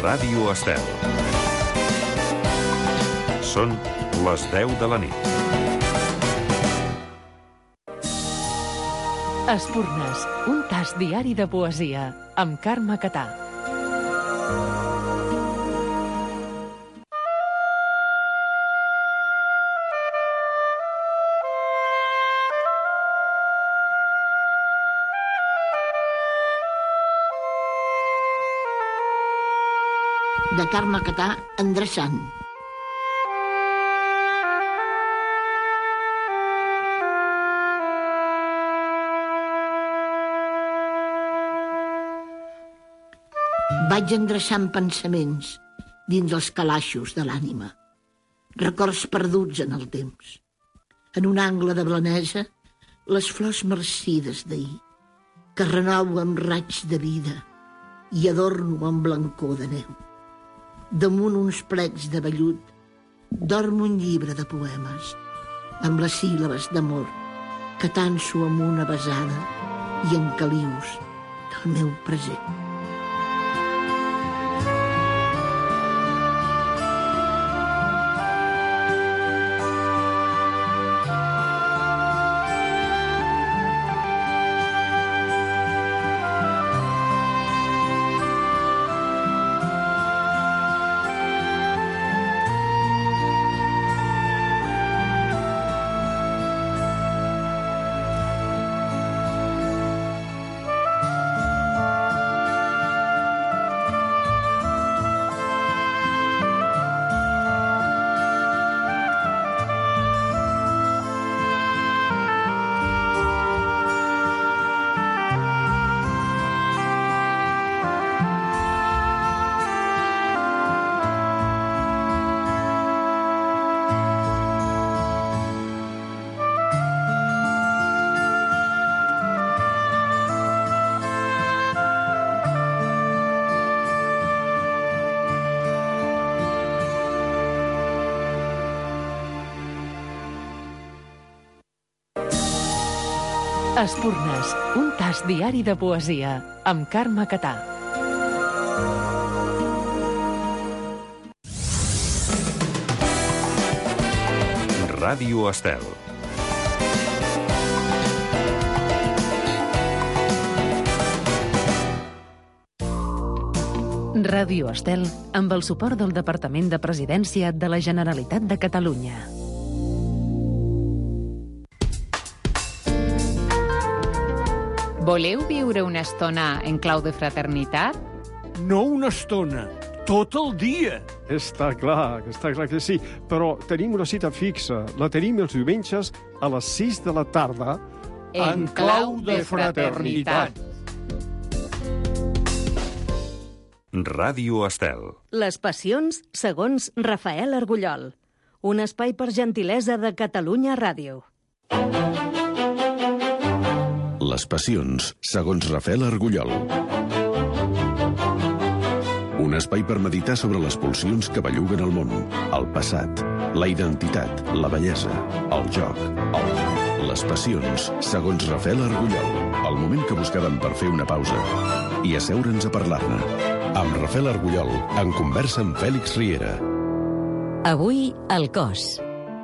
Ràdio Estel. Són les 10 de la nit. Espurnes, un tast diari de poesia, amb Carme Catà. De Carme Catà, endreçant. Vaig endreçant pensaments dins els calaixos de l'ànima, records perduts en el temps. En un angle de blanesa, les flors marcides d'ahir, que renovo amb raigs de vida i adorno amb blancor de neu. Damunt uns plecs de vellut dorm un llibre de poemes amb les síl·labes d'amor que tanso amb una besada i en calius del meu present. Espurnes, un tast diari de poesia, amb Carme Catà. Ràdio Estel. Ràdio Estel, amb el suport del Departament de Presidència de la Generalitat de Catalunya. Voleu viure una estona en clau de fraternitat? No una estona, tot el dia. Està clar que sí, però tenim una cita fixa. La tenim els diumenges a les 6 de la tarda En clau de fraternitat. Ràdio Estel. Les passions segons Rafael Argullol. Un espai per gentilesa de Catalunya Ràdio. Les passions segons Rafael Argullol. Un espai per meditar sobre les pulsions que belluguen el món, el passat, la identitat, la bellesa, el joc, el món. Les passions segons Rafael Argullol. El moment que buscàvem per fer una pausa i asseure'ns a parlar-ne. Amb Rafael Argullol, en conversa amb Fèlix Riera. Avui, el cos.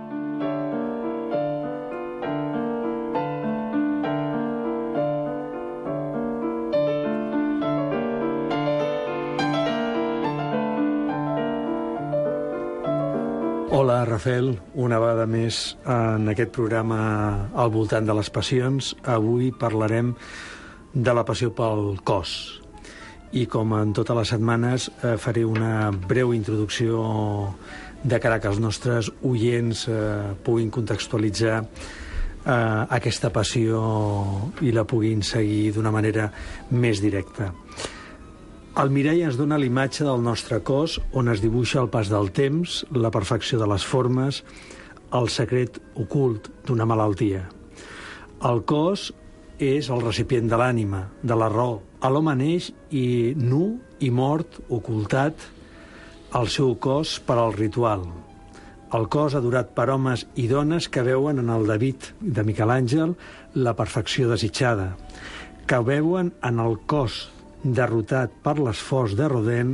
Hola, Rafael, una vegada més en aquest programa al voltant de les passions. Avui parlarem de la passió pel cos. I com en totes les setmanes faré una breu introducció de cara que els nostres oients puguin contextualitzar aquesta passió i la puguin seguir d'una manera més directa. El mirall ens dona l'imatge del nostre cos, on es dibuixa el pas del temps, la perfecció de les formes, el secret ocult d'una malaltia. El cos és el recipient de l'ànima, de la raó. L'home neix i nu i mort, ocultat, el seu cos per al ritual. El cos adorat per homes i dones que veuen en el David de Miquel Àngel la perfecció desitjada, que veuen en el cos derrotat per l'esforç de Rodin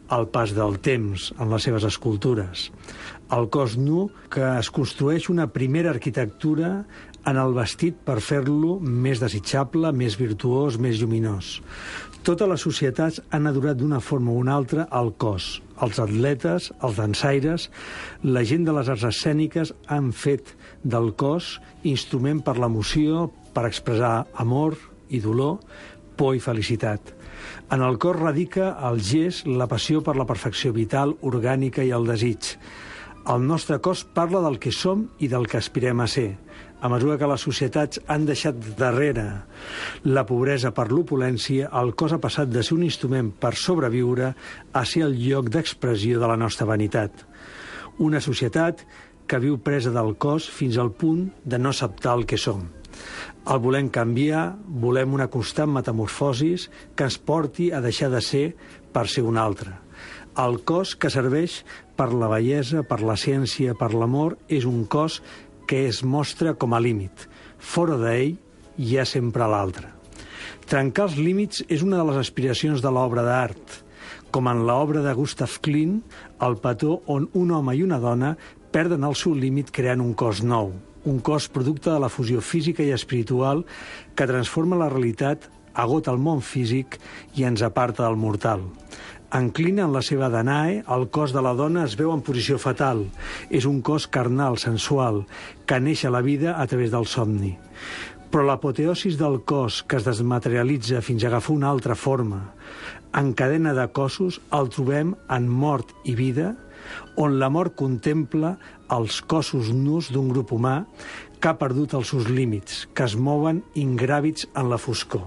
el pas del temps en les seves escultures. El cos nu que es construeix una primera arquitectura en el vestit per fer-lo més desitjable, més virtuós, més lluminós. Totes les societats han adorat d'una forma o una altra el cos. Els atletes, els dansaires, la gent de les arts escèniques han fet del cos instrument per l'emoció, per expressar amor i dolor, por i felicitat. En el cos radica el gest, la passió per la perfecció vital, orgànica i el desig. El nostre cos parla del que som i del que aspirem a ser. A mesura que les societats han deixat darrere la pobresa per l'opulència, el cos ha passat de ser un instrument per sobreviure a ser el lloc d'expressió de la nostra vanitat. Una societat que viu presa del cos fins al punt de no acceptar el que som. El volem canviar, volem una constant metamorfosis que ens porti a deixar de ser per ser un altre. El cos que serveix per la bellesa, per la ciència, per l'amor, és un cos que es mostra com a límit. Fora d'ell hi ha sempre l'altre. Trencar els límits és una de les aspiracions de l'obra d'art, com en l'obra de Gustav Klimt, El petó, on un home i una dona perden el seu límit creant un cos nou, un cos producte de la fusió física i espiritual que transforma la realitat, agota el món físic i ens aparta del mortal. Enclina en la seva Danae, el cos de la dona es veu en posició fatal. És un cos carnal, sensual, que neix a la vida a través del somni. Però l'apoteosis del cos, que es desmaterialitza fins a agafar una altra forma, en cadena de cossos, el trobem en Mort i vida, on la mort contempla els cossos nus d'un grup humà que ha perdut els seus límits, que es mouen ingràvids en la foscor.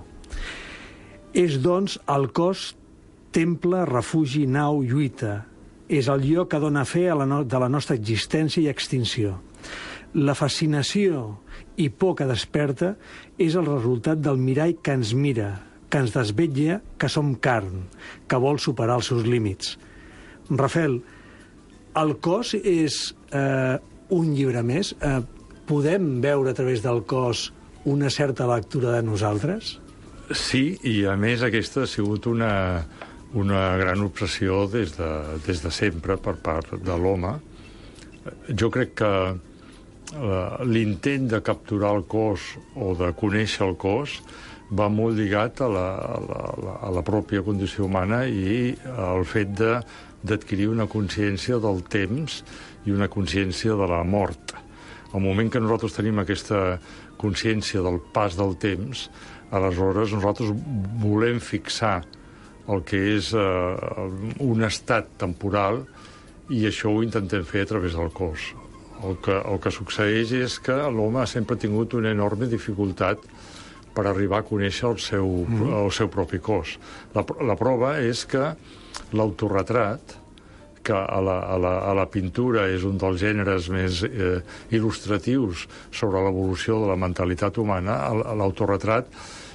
És, doncs, el cos temple, refugi, nau, lluita. És el lloc que dona fe de la nostra existència i extinció. La fascinació i por que desperta és el resultat del mirall que ens mira, que ens desvetlla que som carn, que vol superar els seus límits. Rafael, el cos és un llibre més? Podem veure a través del cos una certa lectura de nosaltres? Sí, i a més aquesta ha sigut una gran obsessió des de sempre per part de l'home. Jo crec que l'intent de capturar el cos o de conèixer el cos va molt lligat a la pròpia condició humana i al fet d'adquirir una consciència del temps i una consciència de la mort. Al moment que nosaltres tenim aquesta consciència del pas del temps, aleshores nosaltres volem fixar el que és un estat temporal i això ho intentem fer a través del cos. El que succeeix és que l'home sempre ha tingut una enorme dificultat per arribar a conèixer el seu propi cos. La prova és que l'autorretrat, que a la pintura és un dels gèneres més il·lustratius sobre l'evolució de la mentalitat humana, l'autorretrat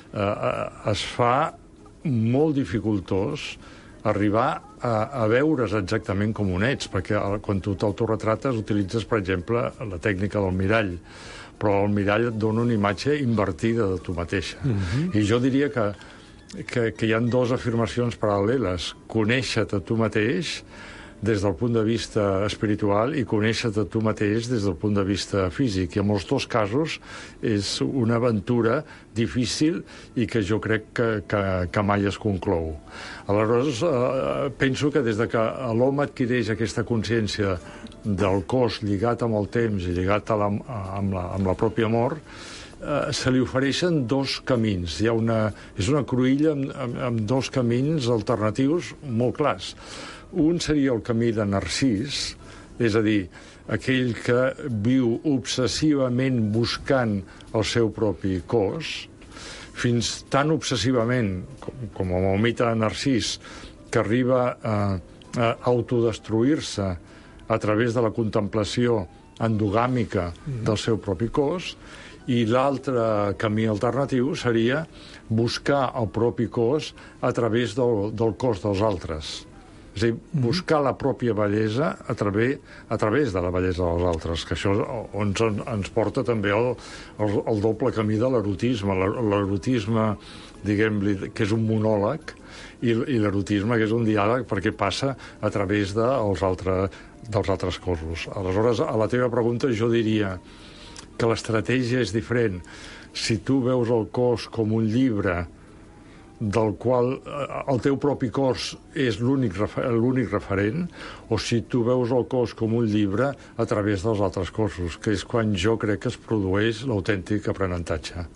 es fa molt dificultós arribar a veure's exactament com on ets, perquè quan tu t'autoretrates utilitzes, per exemple, la tècnica del mirall, però el mirall et dona una imatge invertida de tu mateixa. I jo diria que hi ha dues afirmacions paral·leles. Conèixer-te a tu mateix des del punt de vista espiritual i conèixer-te a tu mateix des del punt de vista físic. I en els dos casos és una aventura difícil i que jo crec que mai es conclou. Aleshores, penso que des de que l'home adquireix aquesta consciència del cos lligat amb el temps i lligat amb la pròpia mort, se li ofereixen dos camins. És una cruïlla amb dos camins alternatius molt clars. Un seria el camí de Narcís, és a dir, aquell que viu obsessivament buscant el seu propi cos, fins tan obsessivament, com el mite de Narcís, que arriba a autodestruir-se a través de la contemplació endogàmica del seu propi cos, i l'altre camí alternatiu seria buscar el propi cos a través del cos dels altres. És a dir, buscar la pròpia bellesa a través de la bellesa dels altres, que això ens porta també al doble camí de l'erotisme. L'erotisme, diguem-li, que és un monòleg, i l'erotisme, que és un diàleg, perquè passa a través dels altres cossos. Aleshores, a la teva pregunta jo diria que l'estratègia és diferent. Si tu veus el cos com un llibre del qual el teu propi cos és l'únic referent, o si tu veus el cos com un llibre a través dels altres cossos, que és quan jo crec que es produeix l'autèntic aprenentatge.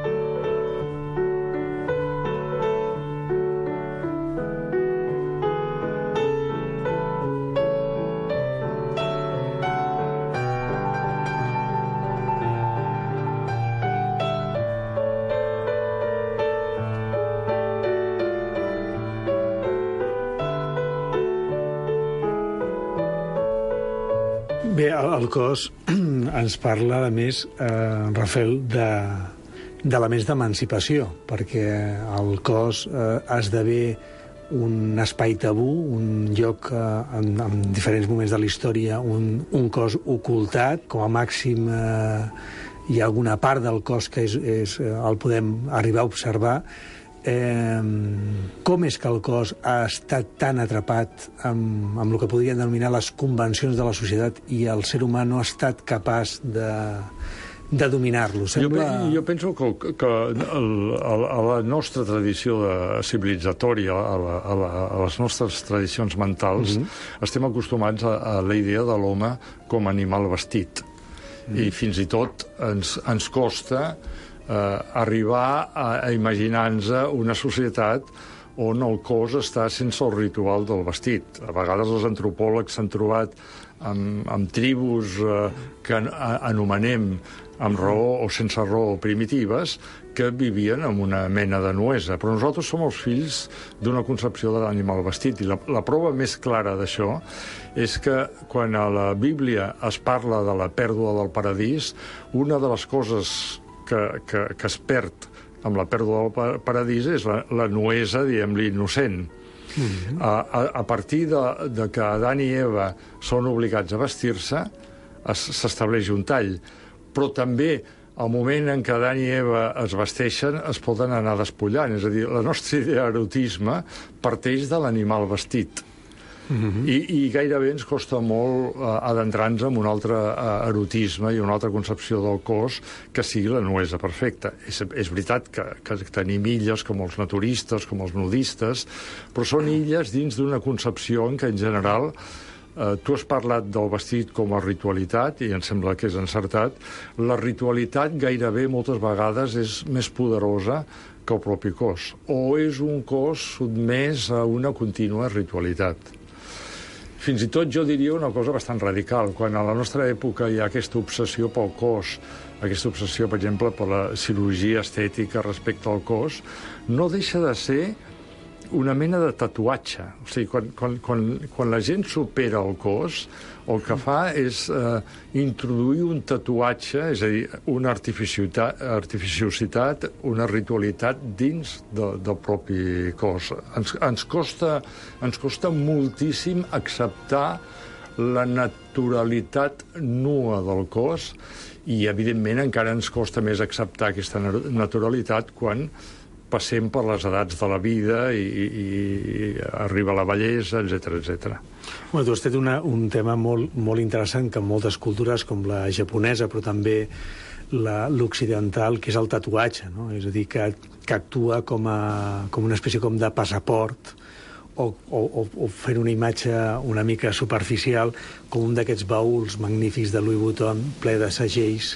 Bé, el cos ens parla, a més, Rafael, d'elements d'emancipació, perquè el cos esdevé un espai tabú, un lloc en diferents moments de la història, un cos ocultat, com a màxim hi ha alguna part del cos que el podem arribar a observar. Com és que el cos ha estat tan atrapat amb el que podrien denominar les convencions de la societat i el ser humà no ha estat capaç de dominar-lo? Jo penso que a la nostra tradició civilitzatòria, a les nostres tradicions mentals, estem acostumats a la idea de l'home com a animal vestit. I fins i tot ens costa arribar a imaginar-nos una societat on el cos està sense el ritual del vestit. A vegades els antropòlegs s'han trobat amb tribus que anomenem amb raó o sense raó primitives, que vivien amb una mena de nuesa. Però nosaltres som els fills d'una concepció de l'animal vestit. I la prova més clara d'això és que quan a la Bíblia es parla de la pèrdua del paradís, una de les coses que es perd amb la pèrdua del paradís és la nuesa, diguem-li, innocent. A partir de que Adán i Eva són obligats a vestir-se, s'estableix un tall. Però també, al moment en què Adán i Eva es vesteixen, es poden anar despullant. És a dir, la nostra idea d'erotisme parteix de l'animal vestit. I gairebé ens costa molt adentrar-nos en un altre erotisme i una altra concepció del cos que sigui la nuesa perfecta. És veritat que tenim illes com els naturistes, com els nudistes, però són illes dins d'una concepció en què, en general, tu has parlat del vestit com a ritualitat, i em sembla que és encertat. La ritualitat gairebé moltes vegades és més poderosa que el propi cos, o és un cos sotmès a una contínua ritualitat. Fins i tot jo diria una cosa bastant radical. Quan a la nostra època hi ha aquesta obsessió pel cos, aquesta obsessió, per exemple, per la cirurgia estètica respecte al cos, no deixa de ser una mena de tatuatge. O sigui, quan la gent supera el cos, el que fa és introduir un tatuatge, és a dir, una artificiositat, una ritualitat dins del propi cos. Ens costa moltíssim acceptar la naturalitat nua del cos i, evidentment, encara ens costa més acceptar aquesta naturalitat quan passem per les edats de la vida i arriba la vellesa, etc. Bueno, tu has tret un tema molt interessant que en moltes cultures, com la japonesa, però també l'occidental, que és el tatuatge, no? És a dir, que actua com una espècie de passaport o fent una imatge una mica superficial, com un d'aquests baúls magnífics de Louis Vuitton, ple de segells,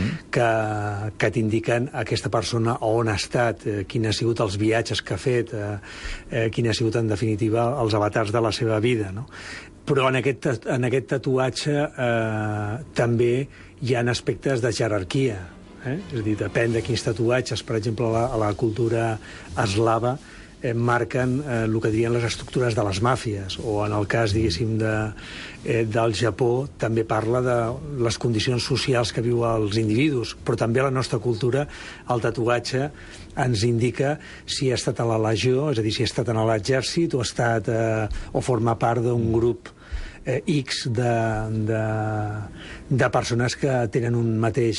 que t'indiquen aquesta persona on ha estat, quins han sigut els viatges que ha fet, quin ha sigut, en definitiva, els avatars de la seva vida, no? Però en aquest tatuatge també hi ha aspectes de jerarquia. És a dir, depèn de quins tatuatges. Per exemple, a la cultura eslava marquen el que dirien les estructures de les màfies, o en el cas, diguéssim, del Japó, també parla de les condicions socials que viuen els individus, però també a la nostra cultura el tatuatge ens indica si ha estat a la legió, és a dir, si ha estat en l'exèrcit o ha estat o forma part d'un grup X de persones que tenen un mateix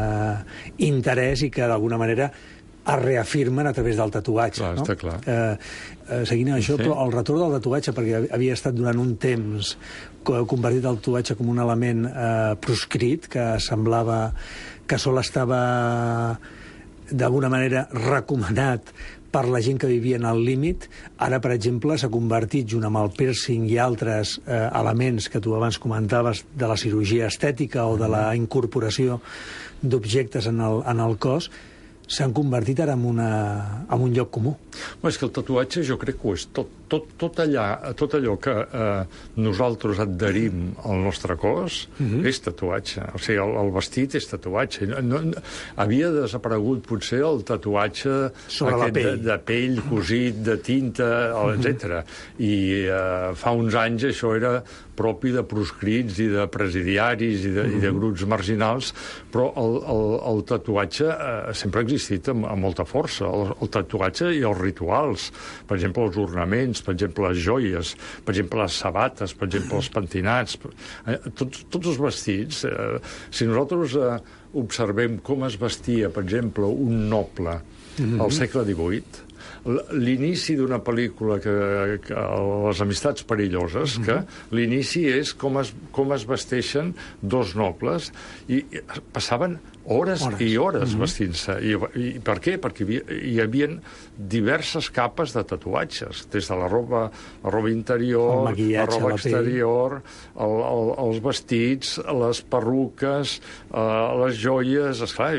interès i que d'alguna manera es reafirmen a través del tatuatge. Clar, no? està clar. Seguint això, sí. Però el retorn del tatuatge, perquè havia estat durant un temps convertit el tatuatge com un element proscrit, que semblava que sol estava d'alguna manera recomanat per la gent que vivia en el límit. Ara, per exemple, s'ha convertit, junt amb el piercing i altres elements que tu abans comentaves de la cirurgia estètica o de la incorporació d'objectes en el cos, s'han convertit ara en un lloc comú. És que el tatuatge jo crec que ho és tot allò que nosaltres adherim al nostre cos és tatuatge. O sigui, el vestit és tatuatge. Havia desaparegut potser el tatuatge de pell, cosit, de tinta, etc. I fa uns anys això era propi de proscrits i de presidiaris i de grups marginals, però el tatuatge sempre ha existit amb molta força. El tatuatge i els rituals, per exemple, els ornaments, per exemple, les joies, per exemple, les sabates, per exemple, els pentinats, tots els vestits. Si nosaltres observem com es vestia, per exemple, un noble al segle XVIII, l'inici d'una pel·lícula Les amistats perilloses, que l'inici és com es vesteixen dos nobles, i passaven hores i hores vestint-se. I per què? Perquè hi havia diverses capes de tatuatges, des de la roba interior, la roba exterior, els vestits, les perruques, les joies. Esclar,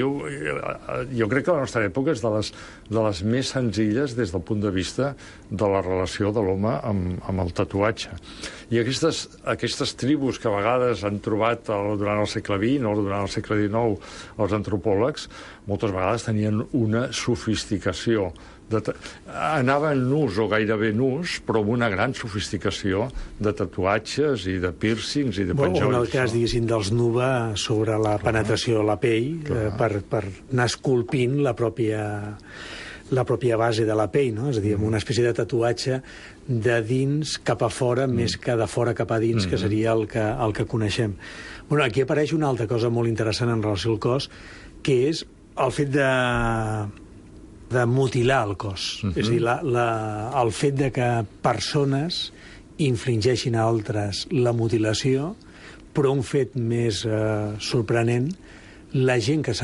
jo crec que la nostra època és de les més senzilles des del punt de vista de la relació de l'home amb el tatuatge. I aquestes tribus que a vegades han trobat durant el segle XX o durant el segle XIX els antropòlegs, moltes vegades tenien una sofisticació. Anaven nus o gairebé nus, però amb una gran sofisticació de tatuatges i de piercings i de penjolls. O en el cas, diguéssim, dels Nuba sobre la penetració de la pell, per anar esculpint la pròpia base de la pell, no? És a dir, amb una espècie de tatuatge de dins cap a fora, més que de fora cap a dins, que seria el que coneixem. Bueno, aquí apareix una altra cosa molt interessant en relació al cos, que és el fet de mutilar el cos. És a dir, el fet de que persones infligeixin a altres la mutilació, però un fet més sorprenent, la gent que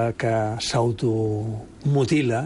s'automutila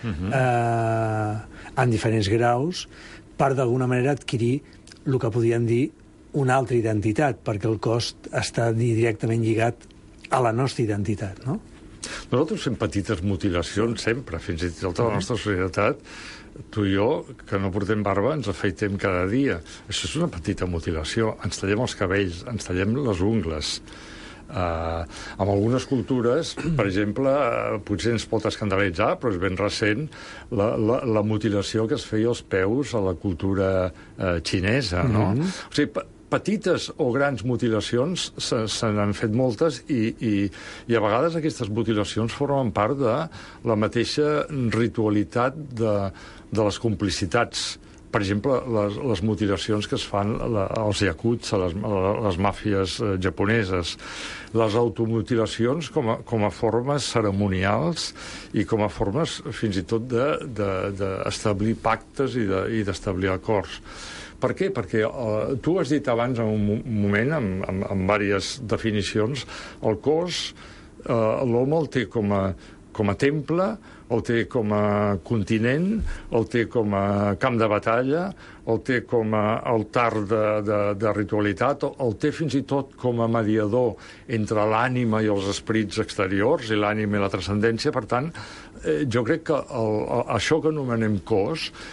en diferents graus per d'alguna manera adquirir el que podríem dir una altra identitat, perquè el cos està directament lligat a la nostra identitat, no? Nosaltres fem petites mutilacions sempre, fins i tot a la nostra societat. Tu i jo, que no portem barba, ens afeitem cada dia. Això és una petita mutilació. Ens tallem els cabells, ens tallem les ungles. En algunes cultures, per exemple, potser ens pot escandalitzar, però és ben recent, la mutilació que es feia als peus a la cultura xinesa, no? O sigui, petites o grans mutilacions se n'han fet moltes i a vegades aquestes mutilacions formen part de la mateixa ritualitat de les complicitats. Per exemple, les mutilacions que es fan als yakuts, a les màfies japoneses. Les automutilacions com a formes ceremonials i com a formes fins i tot d'establir pactes i d'establir acords. Per què? Perquè tu has dit abans en un moment, amb diverses definicions, el cos, l'home el té com a temple, el té com a continent, el té com a camp de batalla, el té com a altar de ritualitat, el té fins i tot com a mediador entre l'ànima i els esperits exteriors, i l'ànima i la transcendència. Per tant, jo crec que això que anomenem cos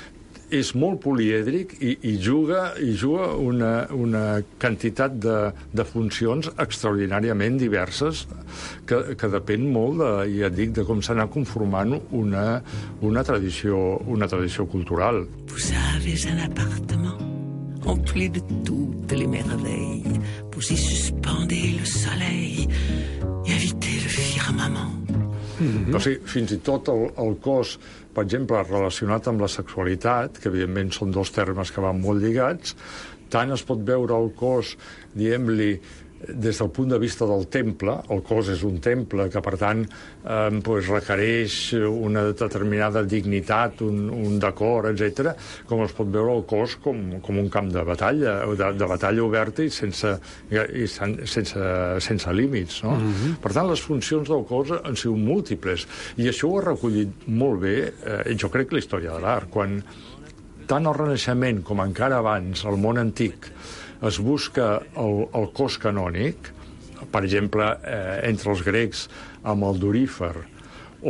és molt polièdric i juga una quantitat de funcions extraordinàriament diverses que depèn molt, ja et dic, de com s'ha anat conformant una tradició cultural. Vous avez un appartement rempli de toutes les merveilles. Vous y suspendez le soleil et évitez le firmament. O sigui, fins i tot el cos, per exemple, relacionat amb la sexualitat, que evidentment són dos termes que van molt lligats, tant es pot veure el cos, diguem-li, des del punt de vista del temple. El cos és un temple que, per tant, requereix una determinada dignitat, un decor, etc., com es pot veure el cos com un camp de batalla oberta i sense límits, no? Per tant, les funcions del cos han sigut múltiples, i això ho ha recollit molt bé, jo crec, la història de l'art. Quan tant el Renaixement com encara abans, el món antic, es busca el cos canònic, per exemple, entre els grecs amb el Dorífer, o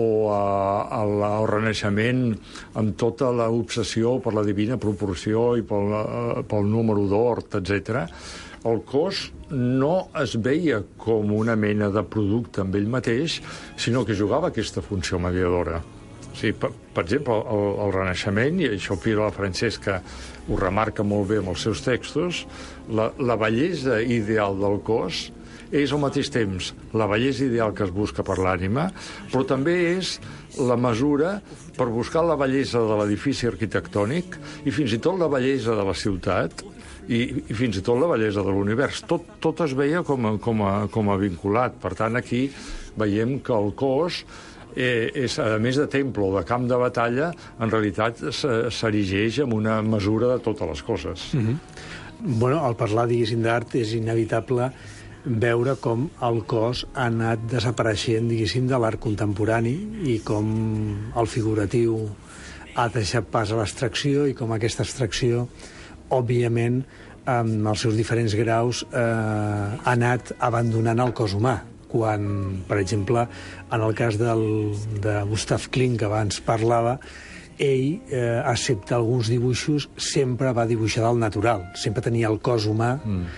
el Renaixement amb tota l'obsessió per la divina proporció i pel número d'hort, etc., el cos no es veia com una mena de producte amb ell mateix, sinó que jugava aquesta funció mediadora. Sí, per exemple, el Renaixement, i això Piero Francesca ho remarca molt bé amb els seus textos, la bellesa ideal del cos és al mateix temps la bellesa ideal que es busca per l'ànima, però també és la mesura per buscar la bellesa de l'edifici arquitectònic i fins i tot la bellesa de la ciutat i fins i tot la bellesa de l'univers. Tot es veia com a vinculat. Per tant, aquí veiem que el cos és, a més de temple o de camp de batalla, en realitat s'erigeix en una mesura de totes les coses. Bueno, al parlar, diguéssim, d'art és inevitable veure com el cos ha anat desapareixent, diguéssim, de l'art contemporani i com el figuratiu ha deixat pas a l'abstracció i com aquesta abstracció, òbviament, en els seus diferents graus, ha anat abandonant el cos humà. Quan, per exemple, en el cas de Gustav Klimt, que abans parlava, ell, excepte alguns dibuixos, sempre va dibuixar del natural. Sempre tenia el cos humà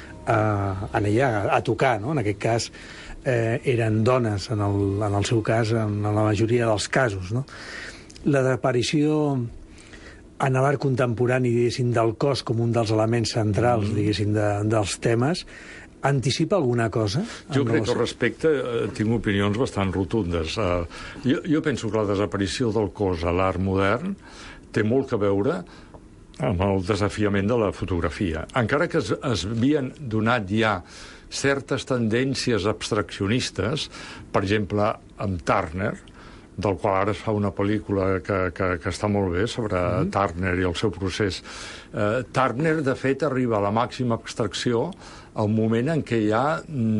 allà, a tocar, no? En aquest cas, eren dones, en el seu cas, en la majoria dels casos, no? La desaparició en l'art contemporani, diguéssim, del cos com un dels elements centrals, diguéssim, dels temes, anticipa alguna cosa? Jo crec que al respecte tinc opinions bastant rotundes. Jo penso que la desaparició del cos a l'art modern té molt a veure amb el desafiament de la fotografia. Encara que es havien donat ja certes tendències abstraccionistes, per exemple, amb Turner, del qual ara es fa una pel·lícula que està molt bé sobre Turner i el seu procés. Turner, de fet, arriba a la màxima abstracció al moment en què ja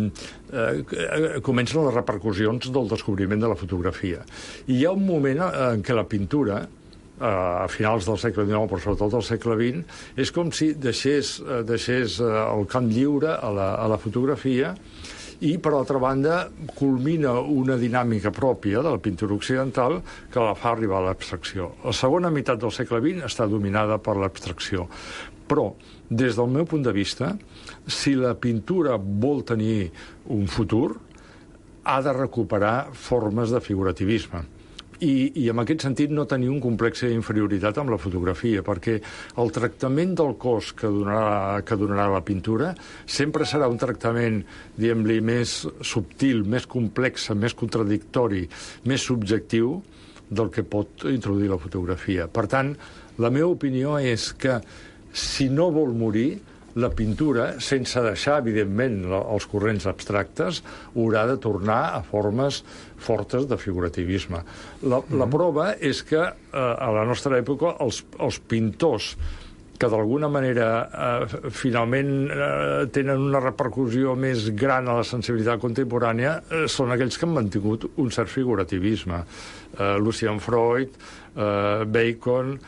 comencen les repercussions del descobriment de la fotografia. I hi ha un moment en què la pintura, a finals del segle XIX, però sobretot del segle XX, és com si deixés el camp lliure a la fotografia i, per altra banda, culmina una dinàmica pròpia de la pintura occidental que la fa arribar a l'abstracció. La segona meitat del segle XX està dominada per l'abstracció. Però, des del meu punt de vista, si la pintura vol tenir un futur, ha de recuperar formes de figurativisme. I en aquest sentit no tenir un complex d'inferioritat amb la fotografia, perquè el tractament del cos que donarà la pintura sempre serà un tractament, diguem-li, més subtil, més complex, més contradictori, més subjectiu del que pot introduir la fotografia. Per tant, la meva opinió és que si no vol morir, la pintura, sense deixar, evidentment, els corrents abstractes, haurà de tornar a formes fortes de figurativisme. La prova és que a la nostra època els pintors que d'alguna manera finalment tenen una repercussió més gran a la sensibilitat contemporània són aquells que han mantingut un cert figurativisme. Lucian Freud, Bacon,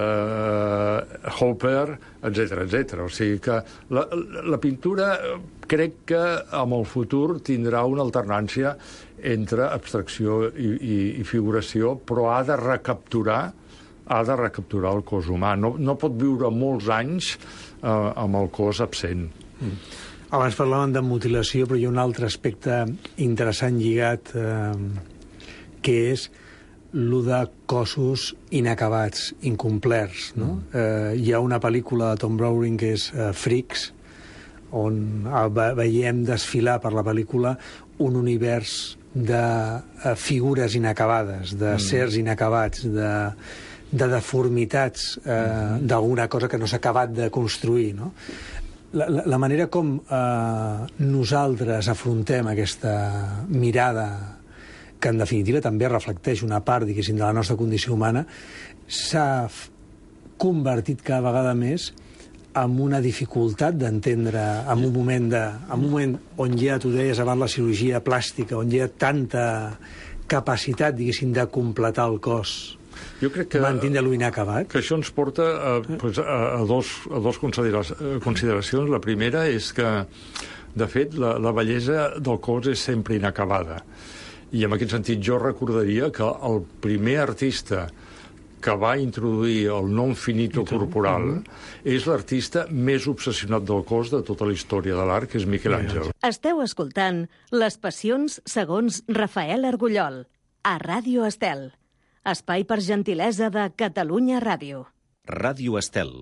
Hopper, etc. O sigui que la pintura crec que amb el futur tindrà una alternància entre abstracció i figuració, però ha de recapturar ha de recapturar el cos humà. No pot viure molts anys amb el cos absent. Abans parlàvem de mutilació, però hi ha un altre aspecte interessant lligat, que és lo de cossos inacabats, incomplerts. No? Hi ha una pel·lícula de Tom Browning que és Freaks, on veiem desfilar per la pel·lícula un univers de figures inacabades, de sers inacabats, de deformitats d'alguna cosa que no s'ha acabat de construir. No? La manera com nosaltres afrontem aquesta mirada, que en definitiva també reflecteix una part, diguéssim, de la nostra condició humana, s'ha convertit cada vegada més en una dificultat d'entendre, en un moment on ja, tu deies abans, la cirurgia plàstica, on hi ha tanta capacitat, diguéssim, de completar el cos, jo crec que mantindre-lo inacabat. Que això ens porta a dos consideracions. La primera és que, de fet, la bellesa del cos és sempre inacabada. I en aquest sentit jo recordaria que el primer artista que va introduir el non finito corporal és l'artista més obsessionat del cos de tota la història de l'art, que és Miquel Àngel. Esteu escoltant Les Passions segons Rafael Argullol, a Ràdio Estel. Espai per gentilesa de Catalunya Ràdio. Ràdio Estel.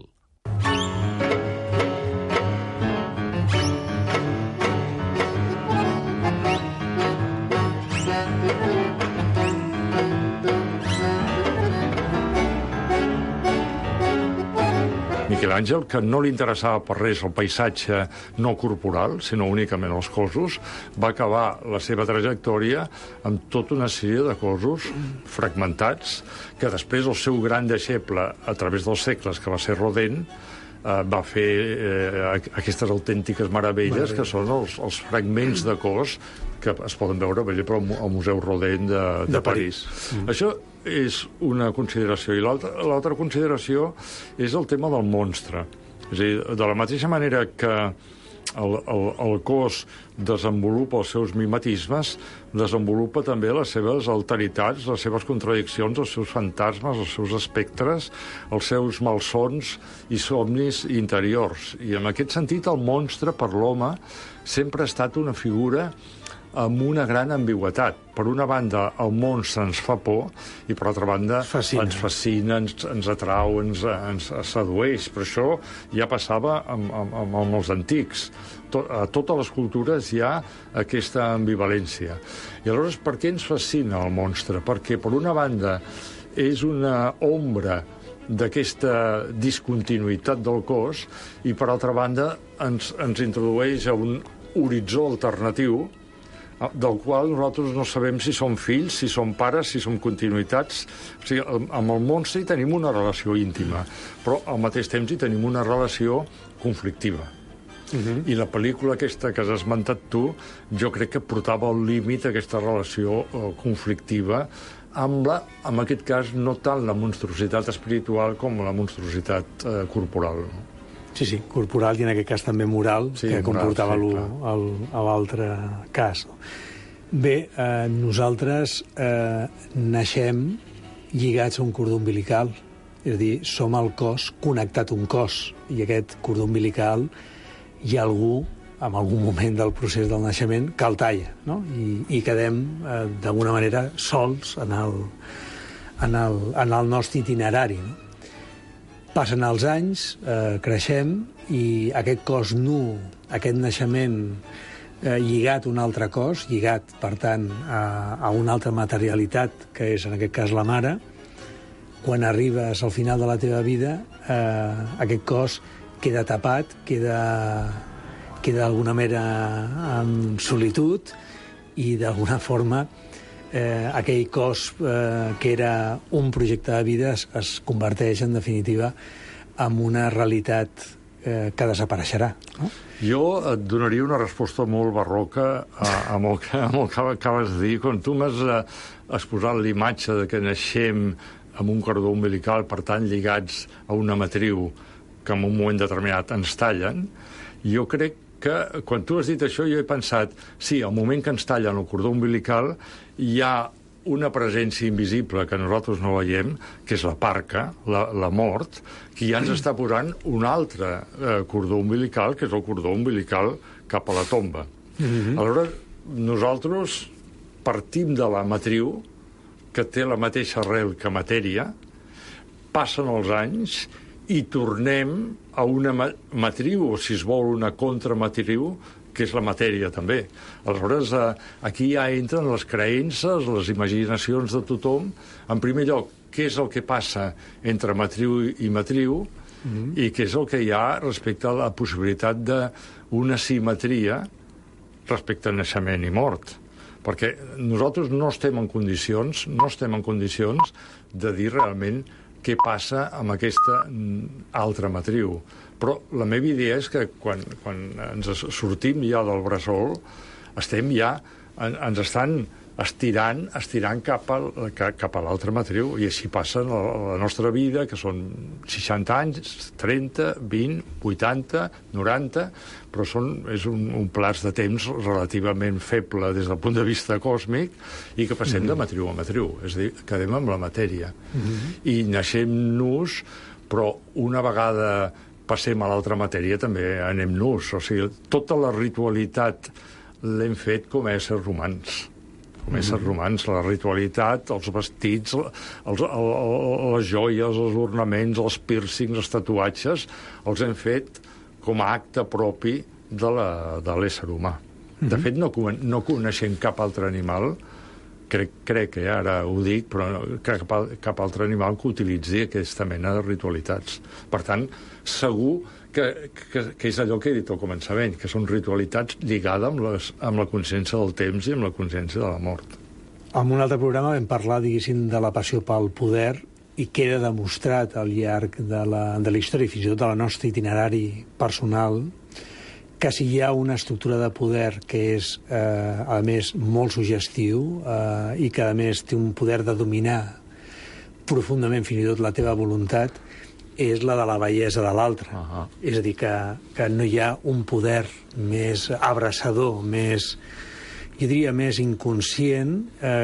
Miquel Àngel, que no li interessava per res el paisatge no corporal, sinó únicament els cossos, va acabar la seva trajectòria amb tota una sèrie de cossos fragmentats, que després el seu gran deixeble, a través dels segles, que va ser Rodin, va fer aquestes autèntiques meravelles, que són els fragments de cos que es poden veure, per exemple, al Museu Rodin de París. Això és una consideració. I l'altra consideració és el tema del monstre. És a dir, de la mateixa manera que el cos desenvolupa els seus mimetismes, desenvolupa també les seves alteritats, les seves contradiccions, els seus fantasmes, els seus espectres, els seus malsons i somnis interiors. I en aquest sentit el monstre per l'home sempre ha estat una figura amb una gran ambigüetat. Per una banda, el monstre ens fa por i, per altra banda, ens fascina, ens atrau, ens sedueix. Però això ja passava amb els antics. A totes les cultures hi ha aquesta ambivalència. I aleshores, per què ens fascina el monstre? Perquè, per una banda, és una ombra d'aquesta discontinuïtat del cos i, per altra banda, ens introdueix a un horitzó alternatiu del qual nosaltres no sabem si som fills, si som pares, si som continuïtats. O sigui, amb el monstre hi tenim una relació íntima, però al mateix temps hi tenim una relació conflictiva. I la pel·lícula aquesta que has esmentat tu, jo crec que portava al límit aquesta relació conflictiva amb en aquest cas, no tant la monstruositat espiritual com la monstruositat corporal. Sí, corporal i en aquest cas també moral, que comportava l'altre cas. Bé, nosaltres naixem lligats a un cordó umbilical, és a dir, som el cos connectat a un cos, i aquest cordó umbilical hi ha algú, en algun moment del procés del naixement, que el talla, no? I quedem, d'alguna manera, sols en el nostre itinerari, no? Passen els anys, creixem, i aquest cos nu, aquest naixement lligat a un altre cos, lligat, per tant, a una altra materialitat, que és, en aquest cas, la mare, quan arribes al final de la teva vida, aquest cos queda tapat, queda d'alguna manera en solitud, i d'alguna forma aquell cos que era un projecte de vida es converteix, en definitiva, en una realitat que desapareixerà. No? Jo et donaria una resposta molt barroca amb el que acabes de dir. Quan tu m'has exposat l'imatge de que naixem amb un cordó umbilical, per tant, lligats a una matriu que en un moment determinat ens tallen, jo crec que quan tu has dit això jo he pensat, sí, al moment que ens tallen el cordó umbilical hi ha una presència invisible que nosaltres no veiem, que és la parca, la mort, que ja ens està posant un altre cordó umbilical, que és el cordó umbilical cap a la tomba. Aleshores, nosaltres partim de la matriu, que té la mateixa arrel que matèria, passen els anys i tornem a una matriu, o si es vol una contramatriu, que és la matèria també. Aleshores, aquí ja entren les creences, les imaginacions de tothom. En primer lloc, què és el que passa entre matriu i matriu i què és el que hi ha respecte a la possibilitat d'una simetria respecte a naixement i mort. Perquè nosaltres no estem en condicions de dir realment què passa amb aquesta altra matriu. Però la meva idea és que quan ens sortim ja del bressol, ens estan estirant cap a l'altra matriu, i així passa la nostra vida, que són 60 anys, 30, 20, 80, 90, però és un plaç de temps relativament feble des del punt de vista còsmic, i que passem de matriu a matriu, és a dir, quedem amb la matèria. I naixem nus, però una vegada passem a l'altra matèria també anem nus. O sigui, tota la ritualitat l'hem fet com a éssers humans. Com a éssers humans, la ritualitat, els vestits, les joies, els ornaments, els pírcings, els tatuatges, els hem fet com a acte propi de l'ésser humà. De fet, no coneixem cap altre animal, crec que ara ho dic, però cap altre animal que utilitzi aquesta mena de ritualitats. Per tant, segur que és allò que he dit al començament, que són ritualitats lligades amb la consciència del temps i amb la consciència de la mort. En un altre programa vam parlar, diguéssim, de la passió pel poder, i queda demostrat al llarg de la història, fins i tot de la nostra itinerari personal, que si hi ha una estructura de poder que és, a més, molt suggestiu i que, a més, té un poder de dominar profundament fins i tot la teva voluntat, és la de la bellesa de l'altre. És a dir, que no hi ha un poder més abraçador, més, jo diria, més inconscient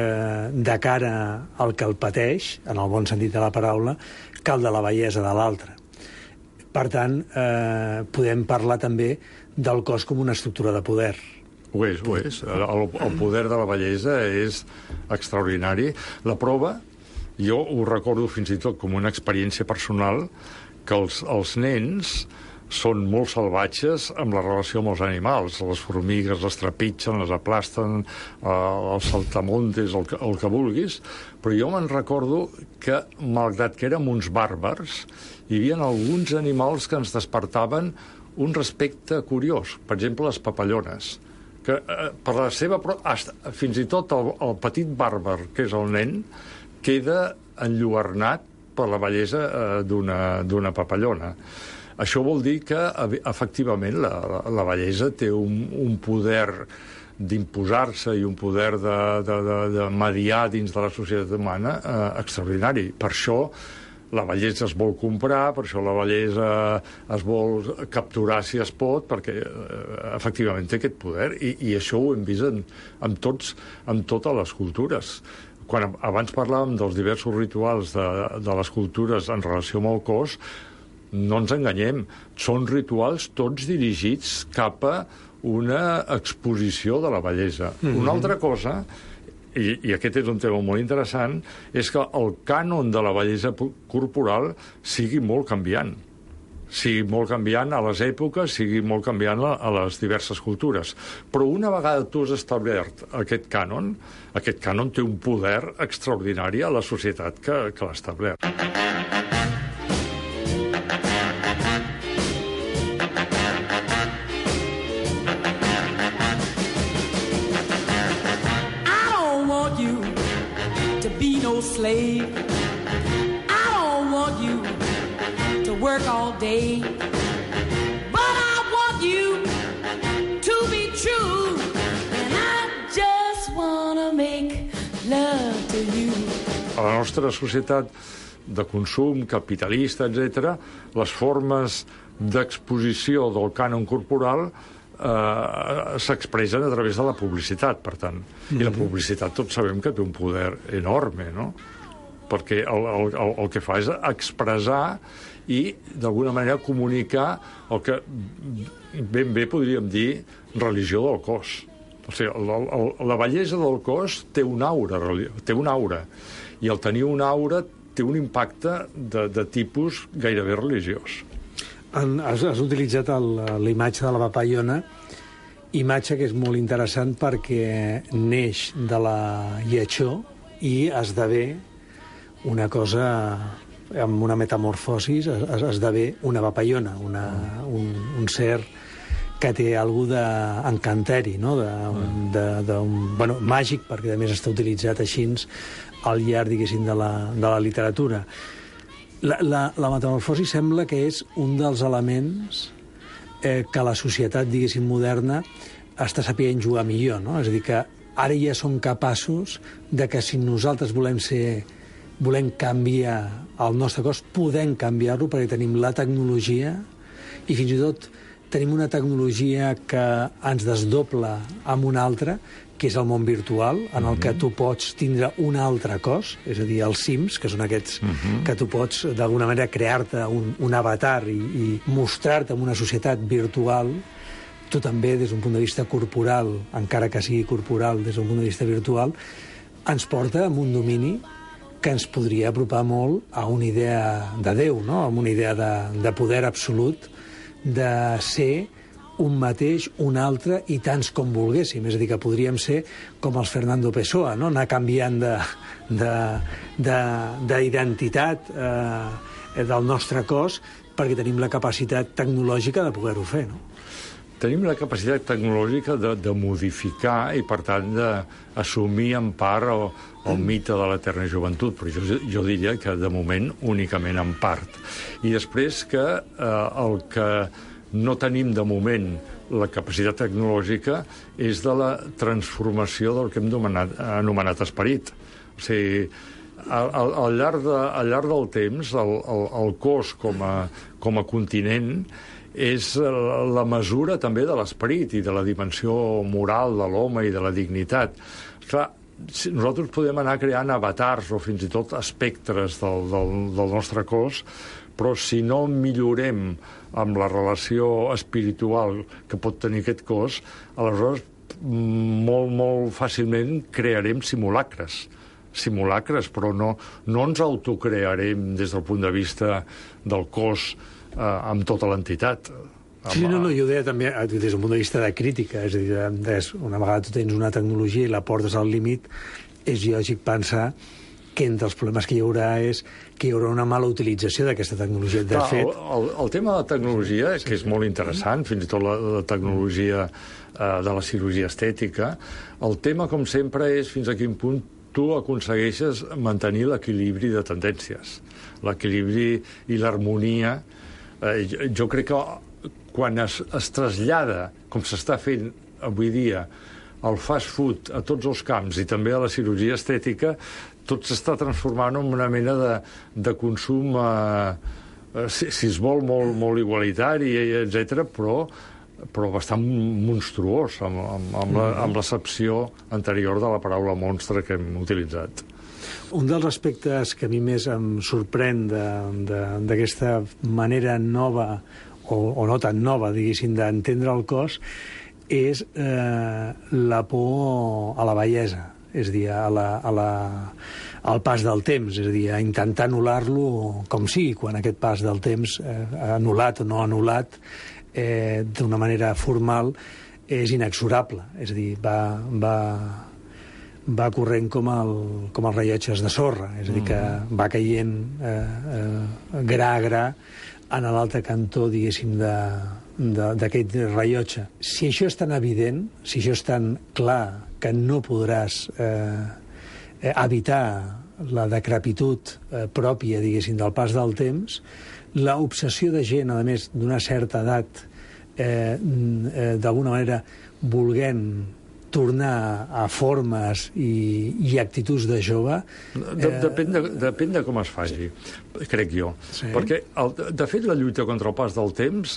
de cara al que el pateix, en el bon sentit de la paraula, que el de la bellesa de l'altre. Per tant, podem parlar també del cos com una estructura de poder. Ho és. El poder de la bellesa és extraordinari. La prova, jo ho recordo fins i tot com una experiència personal, que els nens són molt salvatges amb la relació amb els animals. Les formigues les trepitgen, les aplasten, els saltamontes, el que vulguis. Però jo me'n recordo que, malgrat que érem uns bàrbars, hi havia alguns animals que ens despertaven un respecte curiós. Per exemple, les papallones, que per la seva... fins i tot el petit bàrbar, que és el nen, queda enlluernat per la bellesa d'una papallona. Això vol dir que, efectivament, la bellesa té un poder d'imposar-se i un poder de mediar dins de la societat humana extraordinari. Per això la bellesa es vol comprar, per això la bellesa es vol capturar si es pot, perquè efectivament té aquest poder, i això ho hem vist en totes les cultures. Quan abans parlàvem dels diversos rituals de les cultures en relació amb el cos, no ens enganyem, són rituals tots dirigits cap a una exposició de la bellesa. Una altra cosa, i aquest és un tema molt interessant, és que el cànon de la bellesa corporal sigui molt canviant. Sigui molt canviant a les èpoques, sigui molt canviant a les diverses cultures. Però una vegada tu has establert aquest cànon té un poder extraordinari a la societat que l'ha establert. Slave. I don't want you to work all day, but I want you to be true, and I just want to make love to you. A la nostra societat de consum, capitalista, etc., les formes d'exposició del cànon corporal s'expressen a través de la publicitat, per tant. I la publicitat tots sabem que té un poder enorme, no? Perquè el que fa és expressar i, d'alguna manera, comunicar el que ben bé podríem dir religió del cos. O sigui, la bellesa del cos té una aura, i el tenir una aura té un impacte de tipus gairebé religiós. Has utilitzat l'imatge de la papallona, imatge que és molt interessant perquè neix de la lletjor i esdevé una cosa amb una metamorfosi, esdevé una papallona, un ser que té alguna cosa d'encanteri, no? Bueno, màgic, perquè a més està utilitzat així al llarg, diguéssim, de la literatura. La metamorfosi sembla que és un dels elements que la societat, diguéssim, moderna està sapient jugar millor, no? És a dir, que ara ja som capaços de que si nosaltres volem canviar el nostre cos, podem canviar-lo perquè tenim la tecnologia i fins i tot tenim una tecnologia que ens desdobla amb una altra, que és el món virtual, en el que tu pots tindre un altre cos, és a dir, els Sims, que són aquests que tu pots, d'alguna manera, crear-te un avatar i mostrar-te en una societat virtual, tu també, des d'un punt de vista corporal, encara que sigui corporal, des d'un punt de vista virtual, ens porta a un domini que ens podria apropar molt a una idea de Déu, no? A una idea de poder absolut, de ser un mateix, un altre i tants com volguéssim. És a dir, que podríem ser com els Fernando Pessoa, no? Anar canviant d'identitat del nostre cos perquè tenim la capacitat tecnològica de poder-ho fer, no? Tenim la capacitat tecnològica de modificar i, per tant, d'assumir en part el mite de l'eterna joventut, però jo diria que, de moment, únicament en part. I després que el que no tenim, de moment, la capacitat tecnològica és de la transformació del que hem anomenat esperit. O sigui, al llarg del temps, el cos com a continent és la mesura també de l'esperit i de la dimensió moral de l'home i de la dignitat. Clar, nosaltres podem anar creant avatars o fins i tot espectres del nostre cos, però si no millorem amb la relació espiritual que pot tenir aquest cos, aleshores molt, molt fàcilment crearem simulacres, però no ens autocrearem des del punt de vista del cos amb tota l'entitat. Sí, no, jo ho deia també des d'un punt de vista de crítica, és a dir, una vegada tu tens una tecnologia i la portes al límit, és lògic pensar que entre els problemes que hi haurà és que hi haurà una mala utilització d'aquesta tecnologia. De fet, el tema de la tecnologia, que és molt interessant, fins i tot la tecnologia de la cirurgia estètica, el tema, com sempre, és fins a quin punt tu aconsegueixes mantenir l'equilibri de tendències, l'equilibri i l'harmonia. Jo crec que quan es trasllada, com s'està fent avui dia, el fast food a tots els camps i també a la cirurgia estètica, tot s'està transformant en una mena de consum, si es vol, molt igualitari, etc., però bastant monstruós, amb l'accepció anterior de la paraula monstre que hem utilitzat. Un dels aspectes que a mi més em sorprèn d'aquesta manera nova, o no tan nova, diguéssim, d'entendre el cos, és la por a la bellesa, és a dir, al pas del temps, és a dir, a intentar anul·lar-lo com sigui, quan aquest pas del temps, anul·lat o no anul·lat, d'una manera formal, és inexorable. És a dir, va corrent com els rellotges de sorra, és a dir, que va caient gra a gra en l'altre cantó, diguéssim, d'aquest rellotge. Si això és tan evident, si això és tan clar que no podràs evitar la decrepitud pròpia, diguéssim, del pas del temps, l'obsessió de gent, a més, d'una certa edat, d'alguna manera volent tornar a formes i actituds de jove... Depèn de com es faci, crec jo. Sí. Perquè, de fet, la lluita contra el pas del temps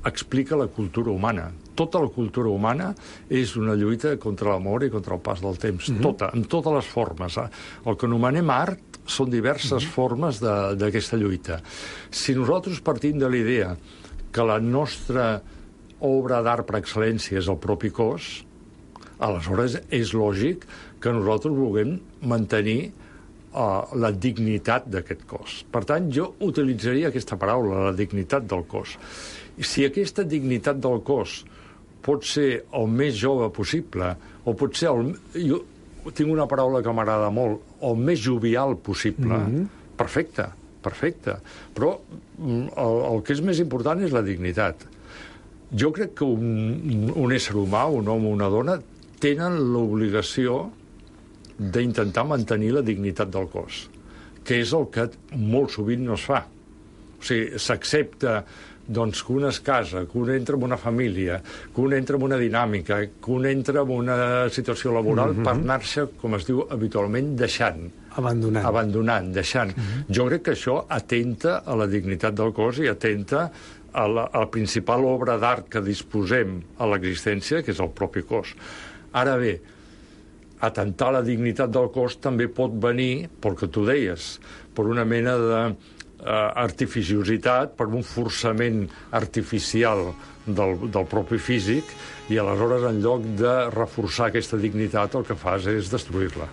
explica la cultura humana. Tota la cultura humana és una lluita contra la mort i contra el pas del temps. Tota, en totes les formes. El que anomenem art són diverses formes d'aquesta lluita. Si nosaltres partim de la idea que la nostra obra d'art per excel·lència és el propi cos, aleshores és lògic que nosaltres vulguem mantenir la dignitat d'aquest cos. Per tant, jo utilitzaria aquesta paraula, la dignitat del cos. Si aquesta dignitat del cos pot ser el més jove possible, o pot ser jo tinc una paraula que m'agrada molt, el més jovial possible, perfecte. Però el que és més important és la dignitat. Jo crec que un ésser humà, un home o una dona, tenen l'obligació d'intentar mantenir la dignitat del cos, que és el que molt sovint no es fa. O sigui, s'accepta doncs, que un es casa, que un entra en una família, que un entra en una dinàmica, que un entra en una situació laboral per anar-se, com es diu habitualment, deixant. Abandonant. Jo crec que això atenta a la dignitat del cos i atenta a la principal obra d'art que disposem a l'existència, que és el propi cos. Ara bé, atentar a la dignitat del cos també pot venir, pel que tu deies, per una mena d'artificiositat, per un forçament artificial del propi físic, i aleshores, en lloc de reforçar aquesta dignitat, el que fas és destruir-la.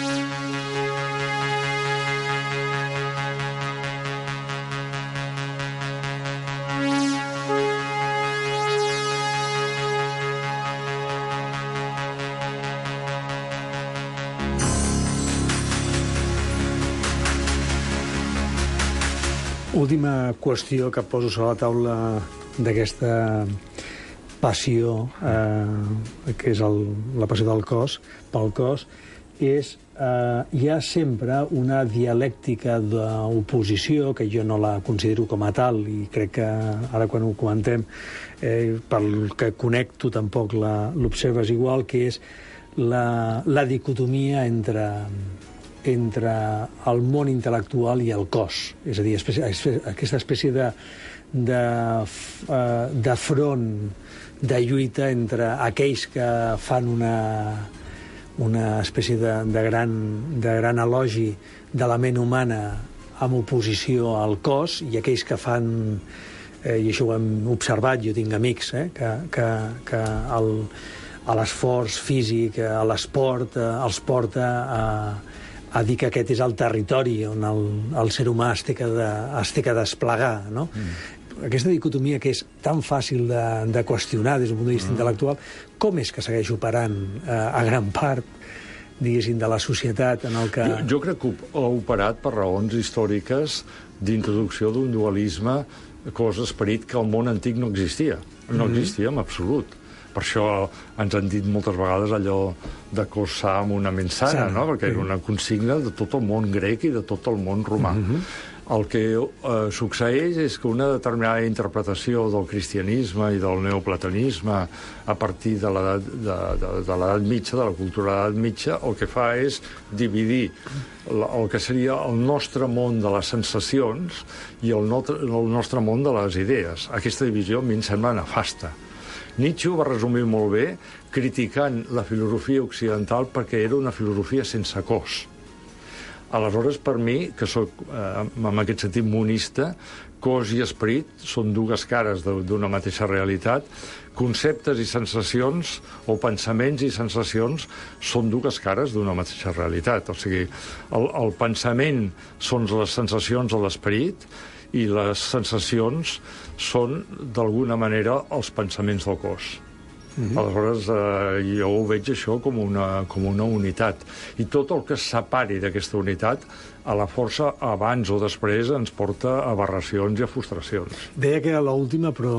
Última qüestió que poso sobre la taula d'aquesta passió, que és la passió del cos, pel cos, és hi ha sempre una dialèctica d'oposició, que jo no la considero com a tal, i crec que ara quan ho comentem, pel que connecto tampoc l'observes igual, que és la dicotomia entre el món intel·lectual i el cos. És a dir, aquesta espècie de front, de lluita entre aquells que fan una espècie de gran elogi de la ment humana amb oposició al cos, i aquells que fan, i això ho hem observat, jo tinc amics, que l'esforç físic, a l'esport, els porta a dir que aquest és el territori on el ser humà es té que desplegar, no? Aquesta dicotomia que és tan fàcil de qüestionar des d'un punt de vista intel·lectual, com és que segueix operant a gran part, diguéssim, de la societat en el que... Jo crec que ha operat per raons històriques d'introducció d'un dualisme cos-esperit que al món antic no existia. No existia en absolut. Per això ens han dit moltes vegades allò de cos sa amb una ment sana, no? Perquè era una consigna de tot el món grec i de tot el món romà. El que succeeix és que una determinada interpretació del cristianisme i del neoplatonisme a partir de l'edat mitja, de la cultura de l'edat mitja, el que fa és dividir el que seria el nostre món de les sensacions i el nostre món de les idees. Aquesta divisió a mi em sembla nefasta. Nietzsche ho va resumir molt bé criticant la filosofia occidental perquè era una filosofia sense cos. Aleshores, per mi, que soc en aquest sentit monista, cos i esperit són dues cares d'una mateixa realitat. Conceptes i sensacions, o pensaments i sensacions, són dues cares d'una mateixa realitat. O sigui, el pensament són les sensacions de l'esperit, i les sensacions són, d'alguna manera, els pensaments del cos. Aleshores, jo ho veig això com una unitat. I tot el que es separi d'aquesta unitat, a la força, abans o després, ens porta a aberracions i a frustracions. Deia que era l'última, però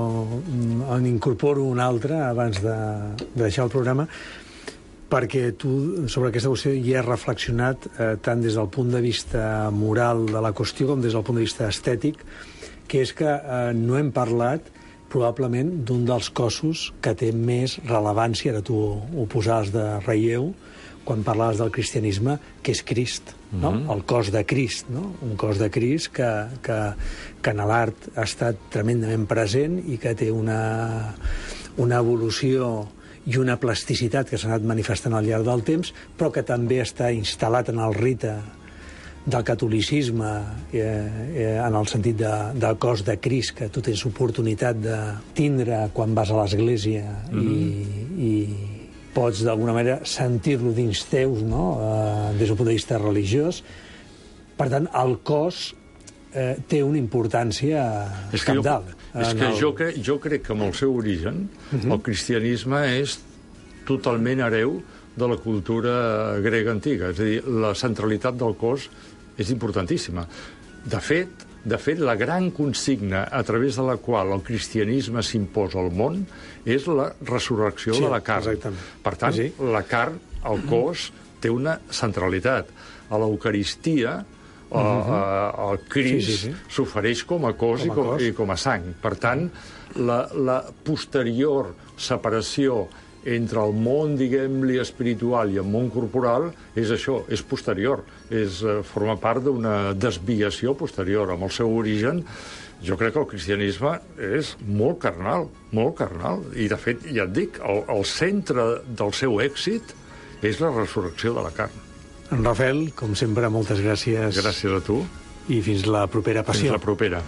en incorporo una altra abans de deixar el programa, perquè tu, sobre aquesta qüestió, hi has reflexionat tant des del punt de vista moral de la qüestió com des del punt de vista estètic, que és que no hem parlat probablement d'un dels cossos que té més rellevància, ara tu ho posaves de relleu, quan parlaves del cristianisme, que és Crist, no? El cos de Crist, no? Un cos de Crist que en l'art ha estat tremendament present i que té una evolució i una plasticitat que s'ha anat manifestant al llarg del temps, però que també està instal·lat en el rite del catolicisme, en el sentit del cos de Crist, que tu tens oportunitat de tindre quan vas a l'església i pots d'alguna manera sentir-lo dins teus, no? Des del punt de vista religiós. Per tant, el cos té una importància cabdal. Jo crec que amb el seu origen el cristianisme és totalment hereu de la cultura grega antiga. És a dir, la centralitat del cos és importantíssima. De fet, la gran consigna a través de la qual el cristianisme s'imposa al món és la resurrecció de la carn. Exactament. Per tant, la carn, el cos, té una centralitat. A l'Eucaristia, el Crist s'ofereix com a cos i com a sang. Per tant, la posterior separació entre el món, diguem-li, espiritual i el món corporal és això, és posterior. Forma part d'una desviació posterior. Amb el seu origen, jo crec que el cristianisme és molt carnal. I, de fet, ja et dic, el centre del seu èxit és la resurrecció de la carn. En Rafael, com sempre, moltes gràcies. Gràcies a tu. I fins la propera passió. Fins la propera.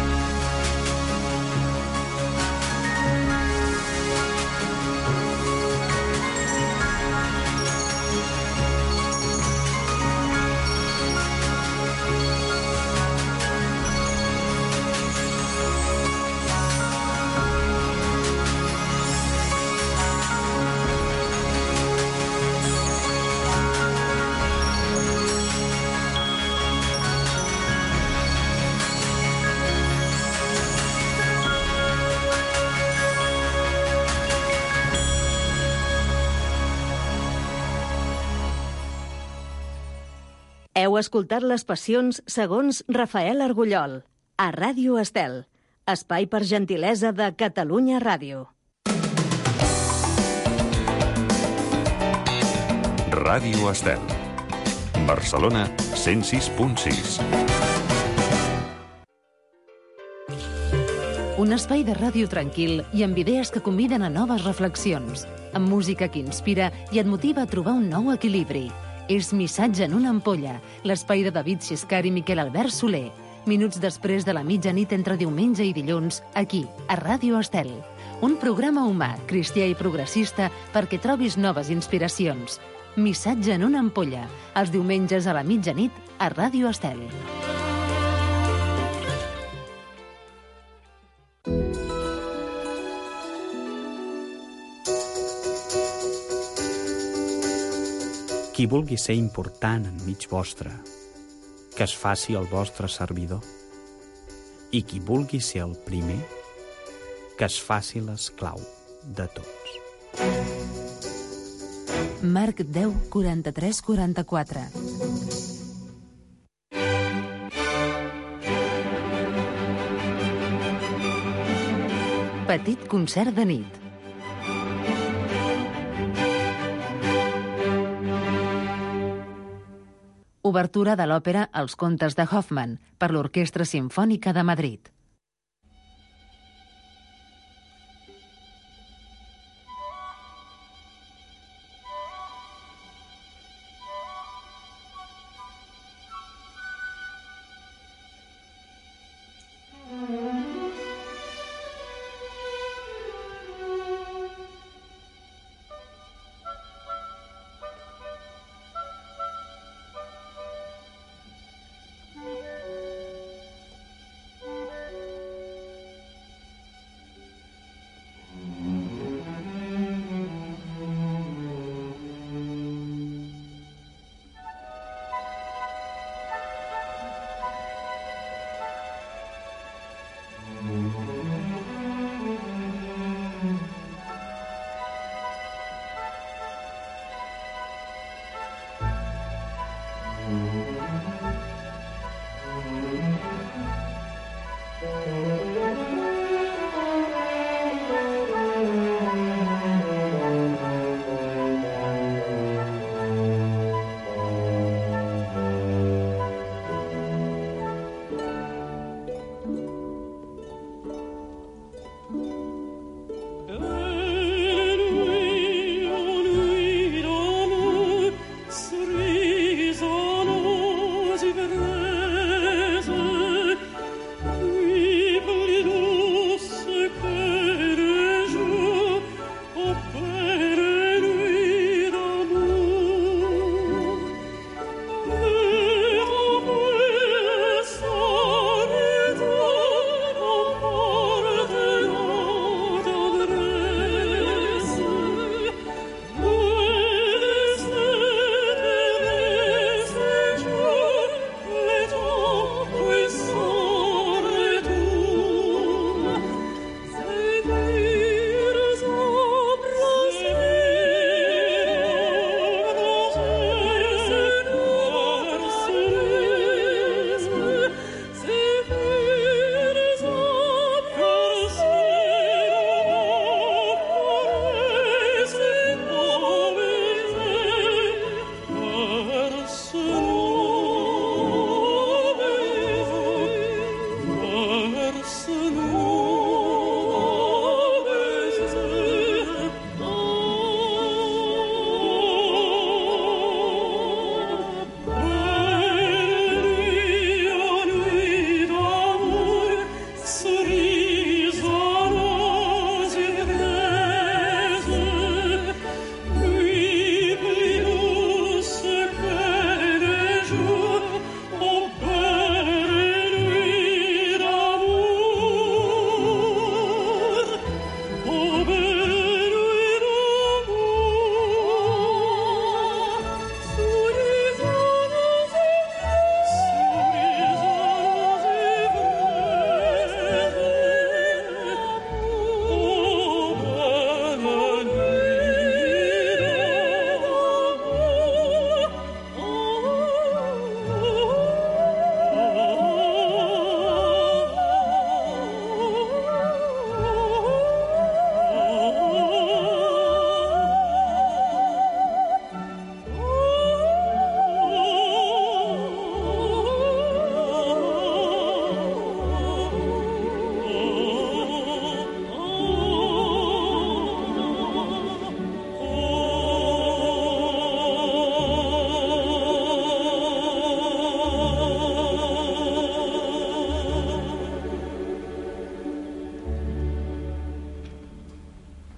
Heu escoltat les passions segons Rafael Argullol, a Ràdio Estel, espai per gentilesa de Catalunya Ràdio. Ràdio Estel. Barcelona 106.6. Un espai de ràdio tranquil i amb idees que conviden a noves reflexions, amb música que inspira i et motiva a trobar un nou equilibri. És Missatge en una ampolla, l'espai de David Xiscar i Miquel Albert Soler. Minuts després de la mitjanit entre diumenge i dilluns, aquí, a Ràdio Estel. Un programa humà, cristià i progressista perquè trobis noves inspiracions. Missatge en una ampolla, els diumenges a la mitjanit a Ràdio Estel. Qui vulgui ser important enmig vostre, que es faci el vostre servidor. I qui vulgui ser el primer, que es faci l'esclau de tots. Marc 10, 43, 44. Petit concert de nit. Obertura de l'òpera Els contes de Hoffmann per l'Orquestra Simfònica de Madrid.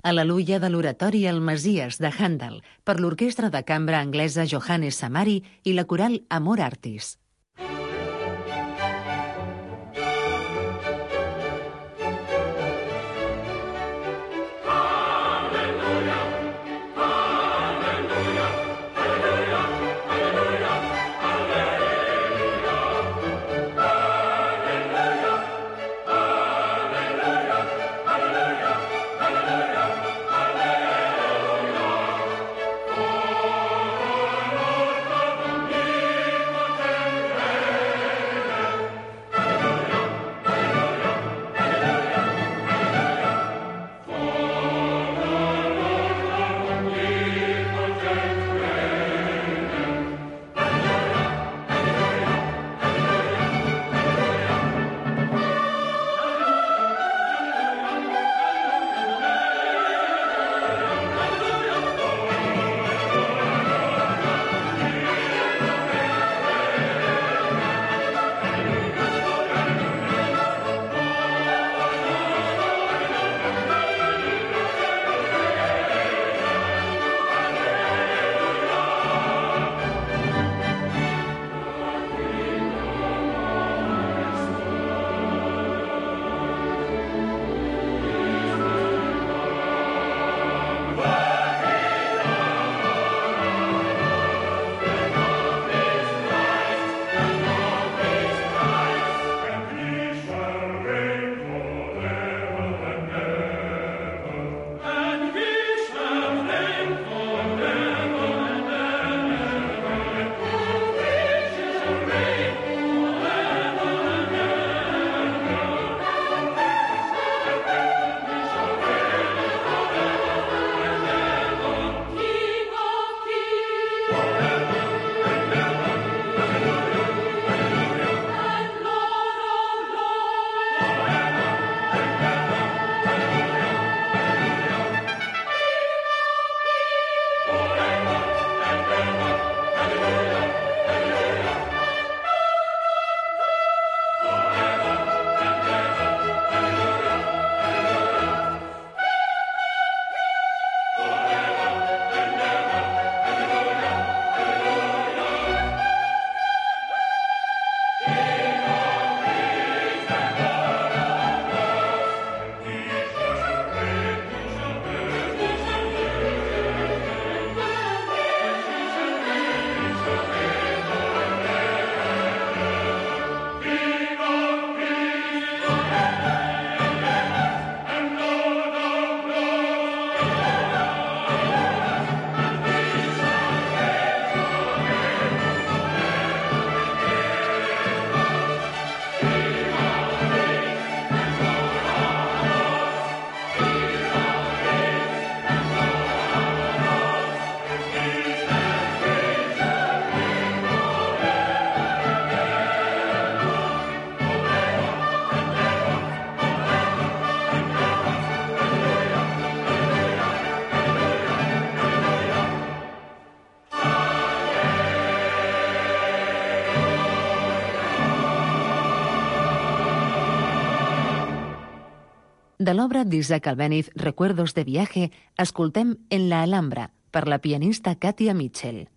Al·leluia de l'oratori El Messies de Handel per l'orquestra de cambra anglesa Johannes Samari i la coral Amor Artis. De l'obra d'Isaac Albéniz, Recuerdos de viaje, escoltem En la Alhambra, per la pianista Katia Mitchell.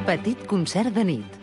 Petit concert de nit.